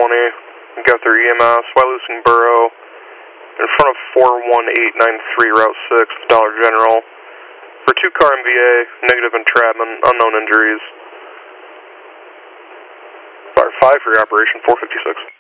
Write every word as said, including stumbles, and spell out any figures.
twenty, got their E M S, Wyalusing Borough, in front of four one eight nine three Route six, Dollar General, for two car M V A, negative entrapment, unknown injuries. Fire five for your operation, four fifty-six.